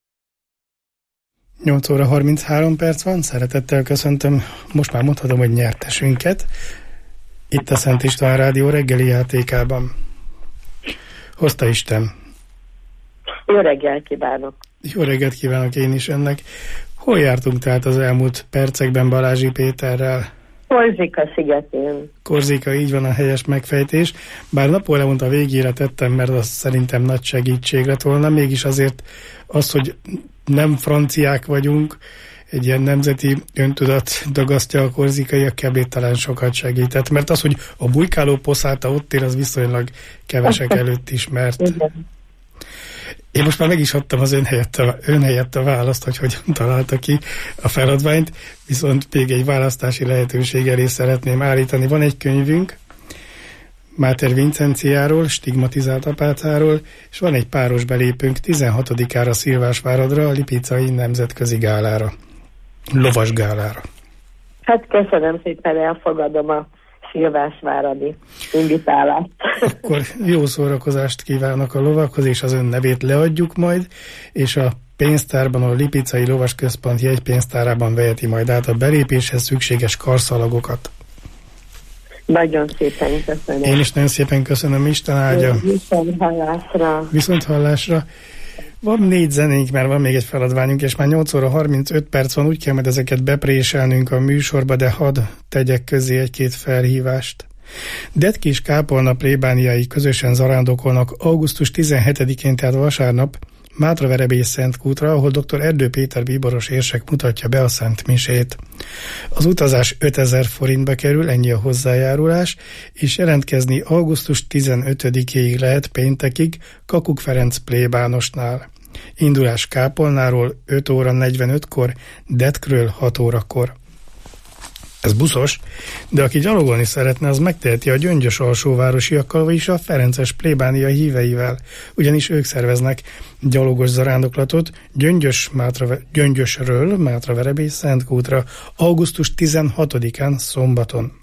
8 óra 33 perc van, szeretettel köszöntöm, most már mondhatom, hogy nyertesünket, itt a Szent István Rádió reggeli játékában. Hozta Isten! Jó reggelt kívánok! Jó reggelt kívánok én is ennek. Hol jártunk tehát az elmúlt percekben Balázsi Péterrel? Korzika szigetén. Korzika, így van a helyes megfejtés. Bár Napóleont a végére tettem, mert az szerintem nagy segítség lett volna, mégis azért az, hogy nem franciák vagyunk, egy ilyen nemzeti öntudat dagasztja a korzikaiak, kb. Talán sokat segített, mert az, hogy a bujkáló poszáta ott ér, az viszonylag kevesek előtt ismert. Én most már meg is adtam az ön helyett a választ, hogy hogyan találta ki a feladványt, viszont még egy választási lehetőség elé szeretném állítani. Van egy könyvünk, Máter Vincenciáról, stigmatizált apácáról, és van egy páros belépőnk 16-ára Szilvásváradra, a Lipicai Nemzetközi Gálára, lovas gálára. Hát köszönöm szépen, elfogadom a szilvásváradi invitálást. Akkor jó szórakozást kívánok a lovakhoz, és az ön nevét leadjuk majd, és a pénztárban, a Lipicai Lovasközpont jegypénztárában veheti majd át a belépéshez szükséges karszalagokat. Nagyon szépen köszönöm. Én is nagyon szépen köszönöm, Isten áldja. Viszont hallásra. Viszont hallásra. Van 4 zenénk, mert van még egy feladványunk, és már 8 óra 35 perc van, úgy kell majd ezeket bepréselnünk a műsorba, de hadd tegyek közé egy-két felhívást. Detkis kápolna plébániai közösen zarándokolnak augusztus 17-én, tehát vasárnap, Mátraverebély Szentkútra, ahol dr. Erdő Péter bíboros érsek mutatja be a Szent Misét. Az utazás 5000 forintba kerül, ennyi a hozzájárulás, és jelentkezni augusztus 15-ig lehet péntekig Kakuk Ferenc plébánosnál. Indulás Kápolnáról 5 óra 45-kor, Detkről 6 órakor. Ez buszos, de aki gyalogolni szeretne, az megteheti a Gyöngyös alsóvárosiakkal, vagyis a Ferences plébánia híveivel, ugyanis ők szerveznek gyalogos zarándoklatot Gyöngyösről Mátraverebély Szentkútra augusztus 16-án szombaton.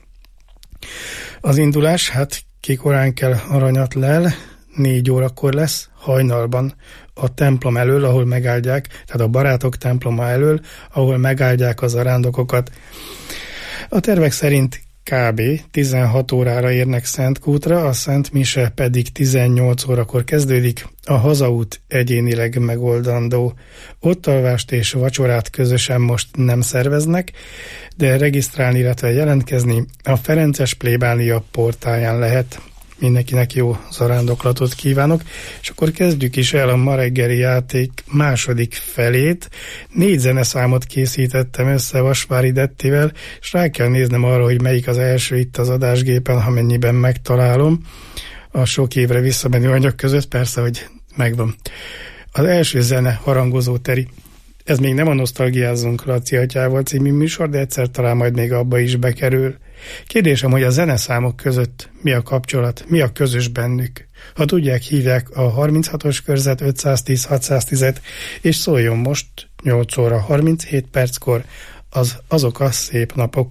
Az indulás, hát kikorán kell aranyat lel, 4 órakor lesz, hajnalban, a templom elől, ahol megáldják, tehát a barátok temploma elől, ahol megáldják a zarándokokat. A tervek szerint kb. 16 órára érnek Szentkútra, a Szent Mise pedig 18 órakor kezdődik, a hazaút egyénileg megoldandó. Ottalvást és vacsorát közösen most nem szerveznek, de regisztrálni, illetve jelentkezni a Ferences plébánia portáján lehet. Mindenkinek jó zarándoklatot kívánok, és akkor kezdjük is el a ma reggeli játék második felét. 4 zeneszámot készítettem össze Vasvári Dettivel, és rá kell néznem arra, hogy melyik az első itt az adásgépen, ha mennyiben megtalálom. A sok évre visszamenő anyag között persze, hogy megvan. Az első zene Harangozó Teri. Ez még nem a Nosztalgiázzunk Laci atyával című műsor, de egyszer talán majd még abba is bekerül. Kérdésem, hogy a zeneszámok között mi a kapcsolat, mi a közös bennük? Ha tudják, hívják a 36-os körzet 510-610-et, és szóljon most 8 óra 37 perckor azok a szép napok.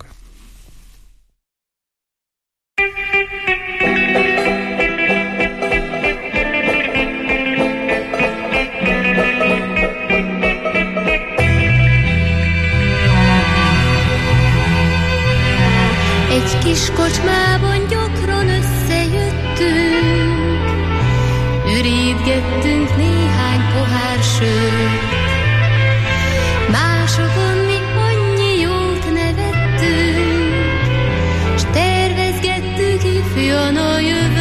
Egy kis kocsmában gyakran összejöttünk, ürítgettünk néhány pohár sört. Másokon mi annyi jót nevettünk, s tervezgettük ifjan a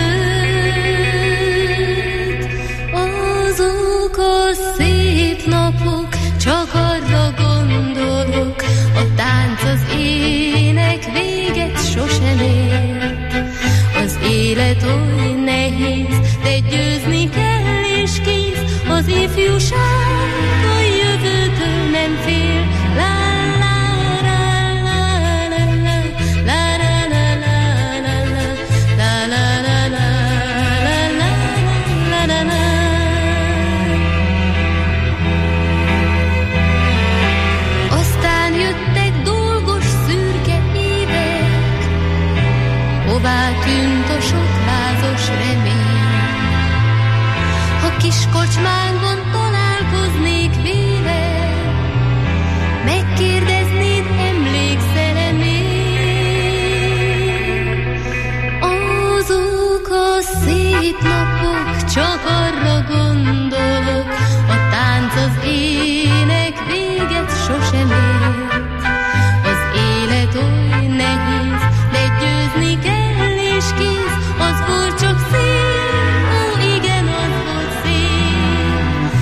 jövőt. Azok a szép napok, csak arra gondolok, a tánc, az ének véget sosem ért. Az élet oly nehéz, de győzni kell és kész. Az ifjúság a jövőtől nem fél. La la la la la la la la la la la la la la. Aztán jöttek dolgos szürke évek, hová tűnt a sok lázas remény. Ha kis kocsmánkban találkoznék véled, megkérdeznéd, emlékszel-e még? Azok a szép napok, csak arra gondolok, a tánc, az ének véget sosem ért. Az élet oly nehéz, de győzni kell és kész. Az volt csak szép, ó igen, az volt szép.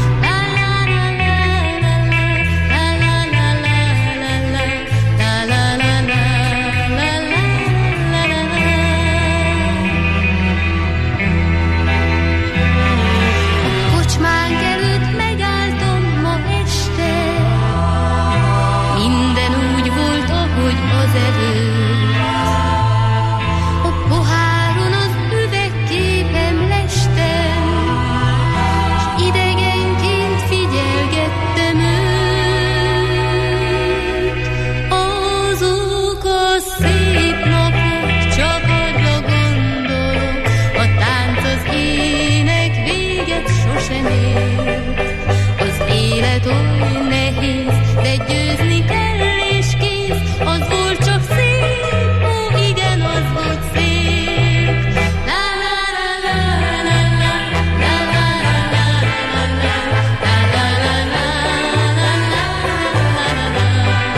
sosem ért. Az élet oly nehéz, de győzni kell és kész. Az volt csak szép, ó igen, az volt szép. La la la la la la, la la la la la la, la la la la la la, la la la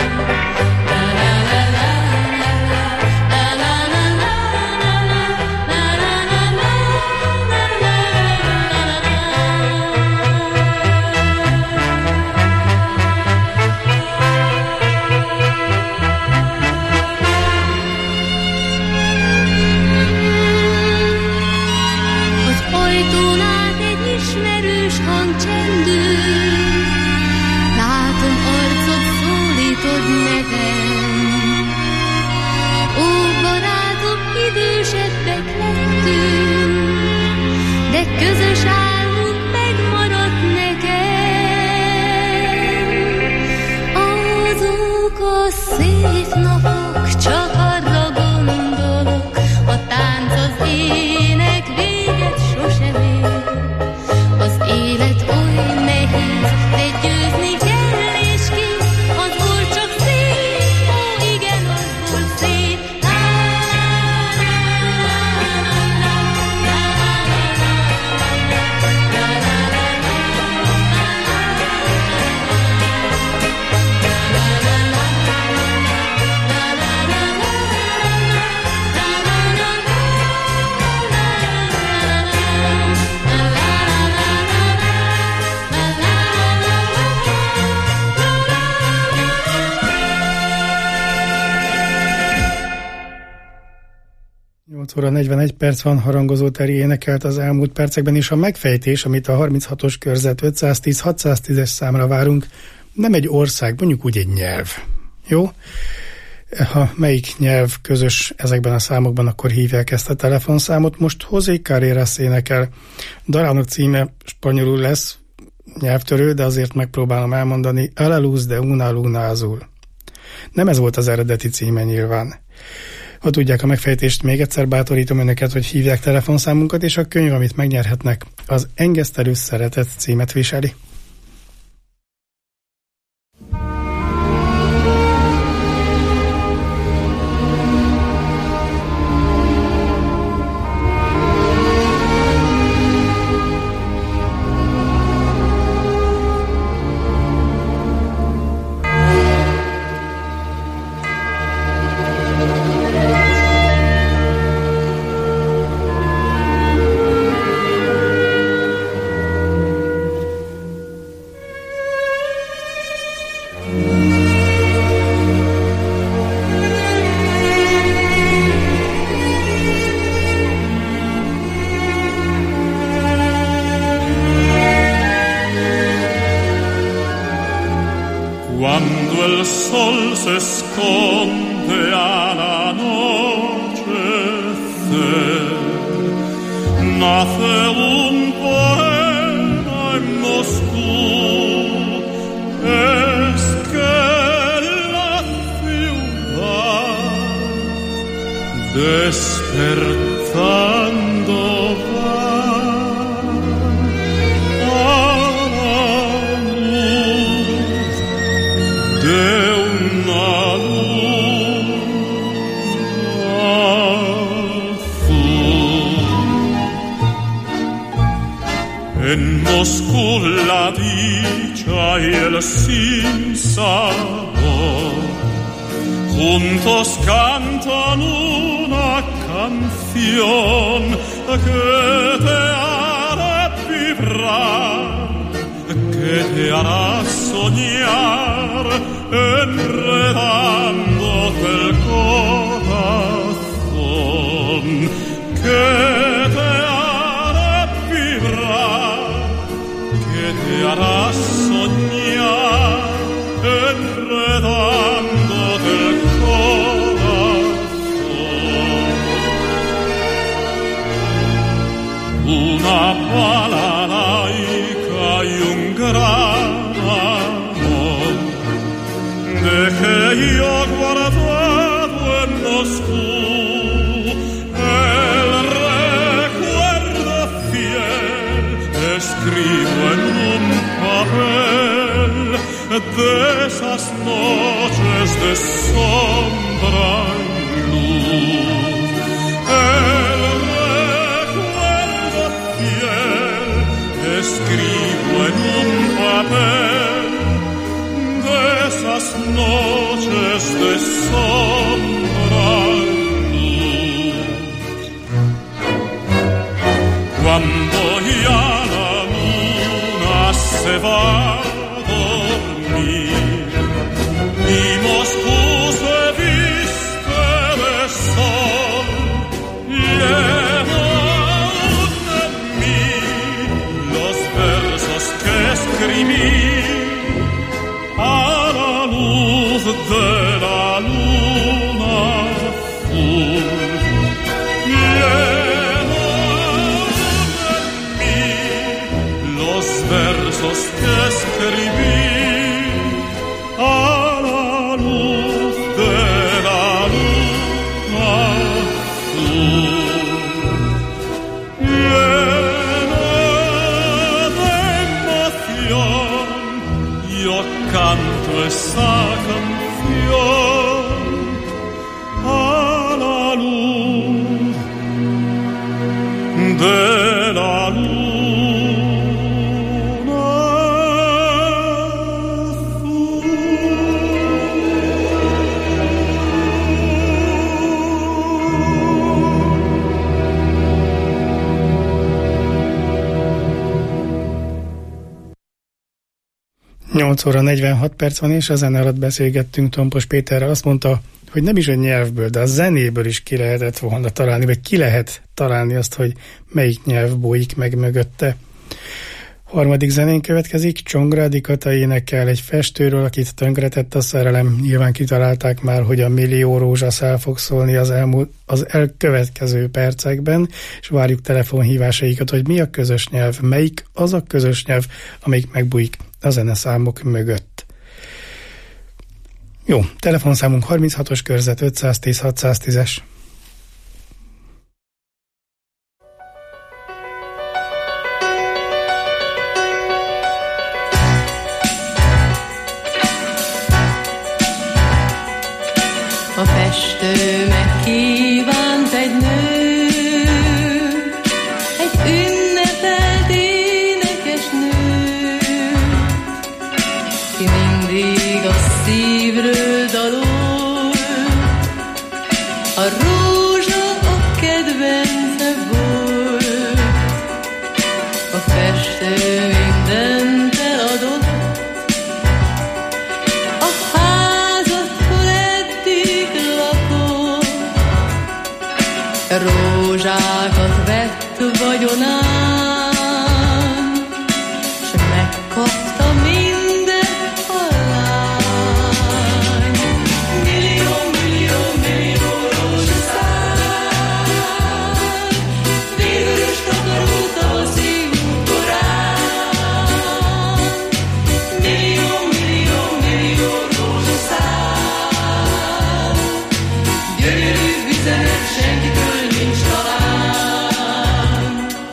közös álmunk megmaradt nekem. Azok a szép napok, csak arra gondolok, a tánc, az ének véget sosem ér. Az élet oly nehéz, de győzni kell és kész. Az volt csak szép, ó igen, az volt szép. Óra 41 perc van, Harangozó Teri énekelt az elmúlt percekben, és a megfejtés, amit a 36-os körzet 510-610-es számra várunk, nem egy ország, mondjuk úgy egy nyelv. Jó? Ha melyik nyelv közös ezekben a számokban, akkor hívják ezt a telefonszámot. Most José Carreras énekel. Darának címe spanyolul lesz, nyelvtörő, de azért megpróbálom elmondani. A la luz de una luna azul. Nem ez volt az eredeti címe nyilván. Ha tudják a megfejtést, még egyszer bátorítom önöket, hogy hívják telefonszámunkat, és a könyv, amit megnyerhetnek, az Engesztelő szeretet címet viseli. Cuando el sol se esconde al anochecer, nace un poema en Moscú. Es que la ciudad despertando va a la luz de una luna azul. En Moscú la dicha y el sinsabor juntos cantan una canción que te hará vibrar, que te hará soñar, enredándote el corazón, que te hará vibrar, que te hará soñar, enredándote el corazón. Una balalaika y un gran amor dejé yo guardado en Moscú. El recuerdo fiel escribe en un papel de esas noches de sombra y luz. El recuerdo fiel escribo en un papel de esas noches de sombra y luz. Cuando ya la luna se va a dormir y Moscú se viste de sol, lleno de mí los versos que escribí a la luz de la luna azul. Versos que escribí a la luz de la luna azul. Lleno de emoción, yo canto esa canción a la luz de la luna. 8 óra 46 perc van, és a zene alatt beszélgettünk Tompos Péterrel. Azt mondta, hogy nem is a nyelvből, de a zenéből is ki lehetett volna találni, vagy ki lehet találni azt, hogy melyik nyelv bújik meg mögötte. Harmadik zenén következik, Csongrádi Kata énekel egy festőről, akit tönkretett a szerelem. Nyilván kitalálták már, hogy a Millió rózsaszál fog szólni az elkövetkező percekben, és várjuk telefonhívásaikat, hogy mi a közös nyelv, melyik az a közös nyelv, amelyik megbújik a zeneszámok mögött. Jó, telefonszámunk 36-os körzet 510 610-es. A festő megkívánt egy nő, egy ünnepelt énekes nő, ki mindig a szívről dalol, a rózsa a kedvence volt. A festő mindent eladott, rózsákat vett vagyonán, s megkapta minden hallány. Millió, millió, millió rózsaszál, vörös takaró tavaszi udvarán. Millió, millió, millió rózsaszál, gyönyörű üzenet senkitől nincs talán.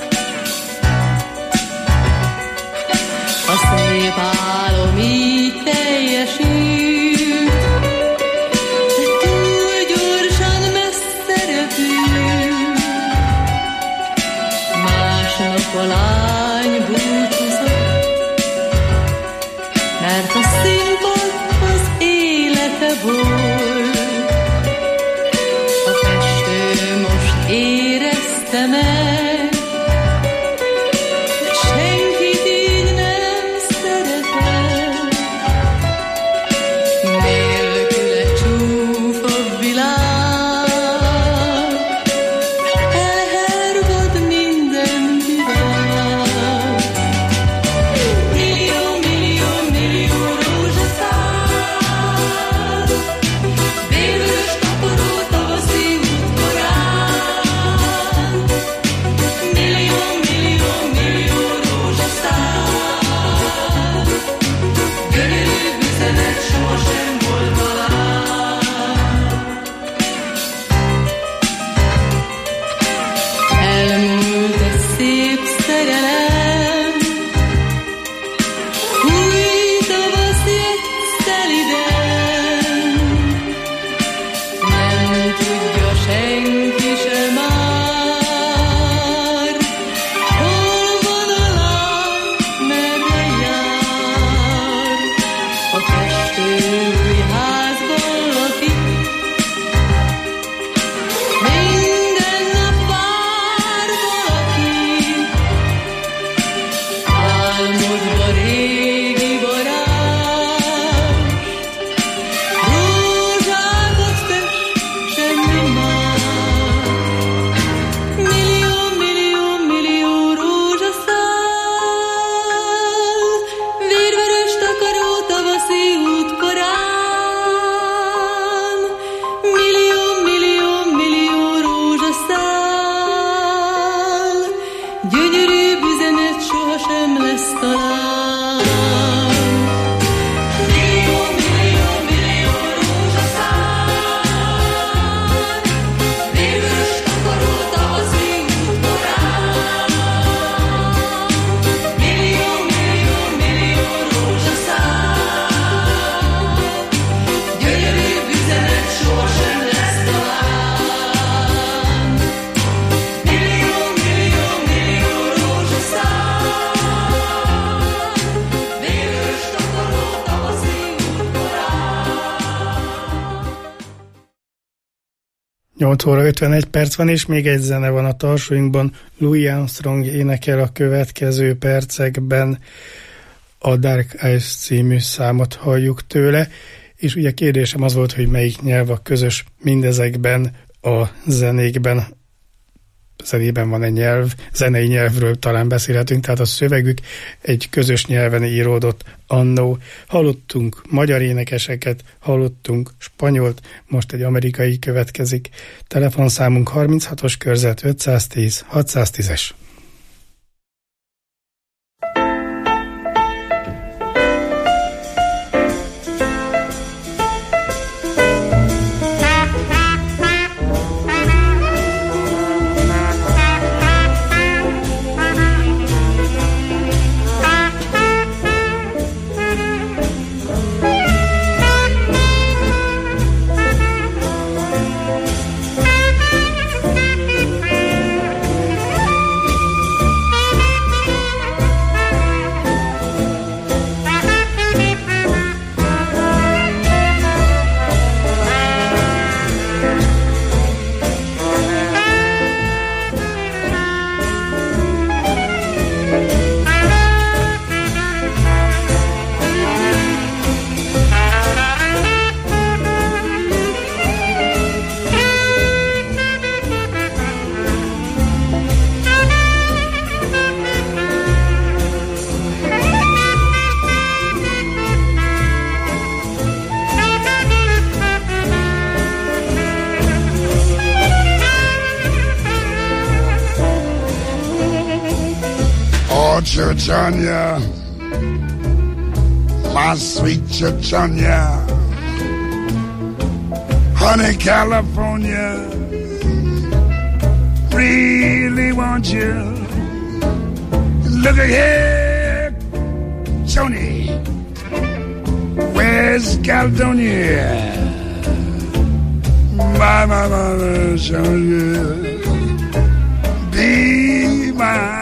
A szép álom így teljesült, de túl gyorsan messze repült. Másnap a lány búcsúzott, mert a színpad az élete volt. A festő most érezte meg, hogy senkit így nem szeretett. 8 óra 51 perc van, és még egy zene van a tarsóinkban. Louis Armstrong énekel a következő percekben, a Dark Eyes című számot halljuk tőle, és ugye kérdésem az volt, hogy melyik nyelv a közös mindezekben a zenékben. Zenében van egy nyelv, zenei nyelvről talán beszélhetünk, tehát a szövegük egy közös nyelven íródott annó. Hallottunk magyar énekeseket, hallottunk spanyolt, most egy amerikai következik. Telefonszámunk 36-os körzet 510 610-es. Churchanya, my sweet Churchanya, honey California, really want you. Look ahead, Joni, where's Caledonia? My Joni, be mine.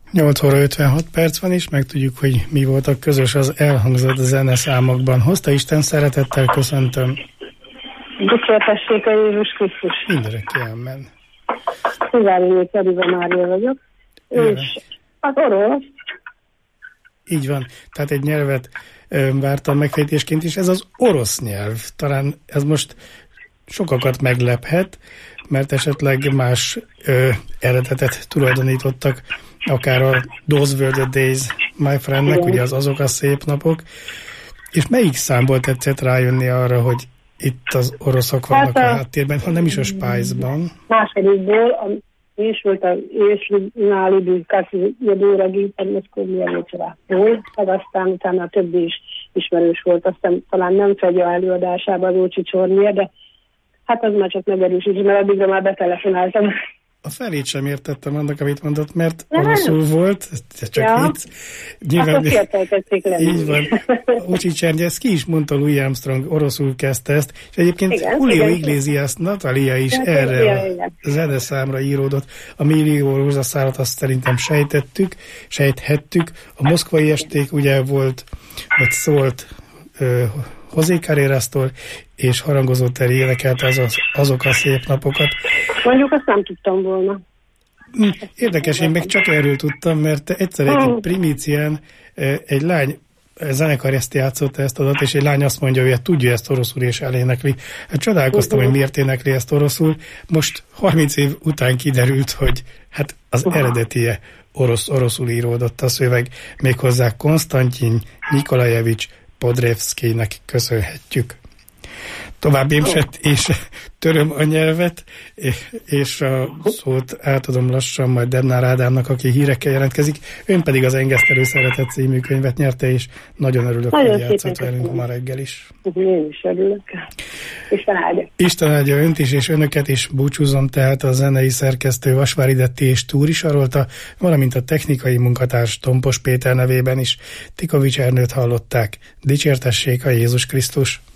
8 óra 56 perc van, és megtudjuk, hogy mi voltak közös az elhangzott zeneszámokban. Hozta Isten, szeretettel köszöntöm. Dicsértessék a Jézus Krisztus. Mindörökké amen. Szivárényi Keriva Mária vagyok. És az orosz. Így van, tehát egy nyelvet vártam megfejtésként is, ez az orosz nyelv. Talán ez most sokakat meglephet, mert esetleg más eredetet tulajdonítottak, akár a Those Were the Days, my friendnek, ugye azok a szép napok. És melyik számból tetszett rájönni arra, hogy itt az oroszok vannak a háttérben, ha nem is a Spice-ban? Másodikból, és volt a Nálibű Kaszi Jadóragi Edmeszkóblia Vécserából, aztán utána a többi is ismerős volt, aztán talán nem Fegya előadásában az Ócsi Csornia, de hát az már csak megerősíts, mert addigra már betelefonáltam. A felét sem értettem annak, amit mondott, mert oroszul volt, csak vicc. Nyilván, így van. Ócsi Cserny, ezt ki is mondta, Louis Armstrong oroszul kezdte ezt, és egyébként Julio Iglesias Natalia is erre a zeneszámra íródott. A Millió rózsaszálat azt szerintem sejthettük. A moszkvai esték ugye volt, vagy szólt José Carreras-tól, és Harangozó Teri énekelte azok a szép napokat. Mondjuk azt nem tudtam volna. Érdekes, én meg csak erről tudtam, mert egyszer egy primícián egy lány zenekar ezt játszotta, ezt adott, és egy lány azt mondja, hogy tudja ezt oroszul és elénekli. Hát csodálkoztam, hogy miért énekli ezt oroszul. Most 30 év után kiderült, hogy hát az eredetie oroszul íródott a szöveg, méghozzá Konstantin Nikolajevics Podrevszkijnek köszönhetjük. Tovább és töröm a nyelvet, és a szót átadom lassan majd Demnár Ádámnak, aki hírekkel jelentkezik. Ön pedig az Engesztelő Szeretet című könyvet nyerte, és nagyon örülök, hogy játszott velünk ma reggel is. Én is örülök. Isten áldja. Isten áldja önt is, és önöket is. Búcsúzom tehát a zenei szerkesztő Vasvári Detti és Túri Sarolta, valamint a technikai munkatárs Tompos Péter nevében is. Tikovics Ernőt hallották. Dicsértessék a Jézus Krisztus!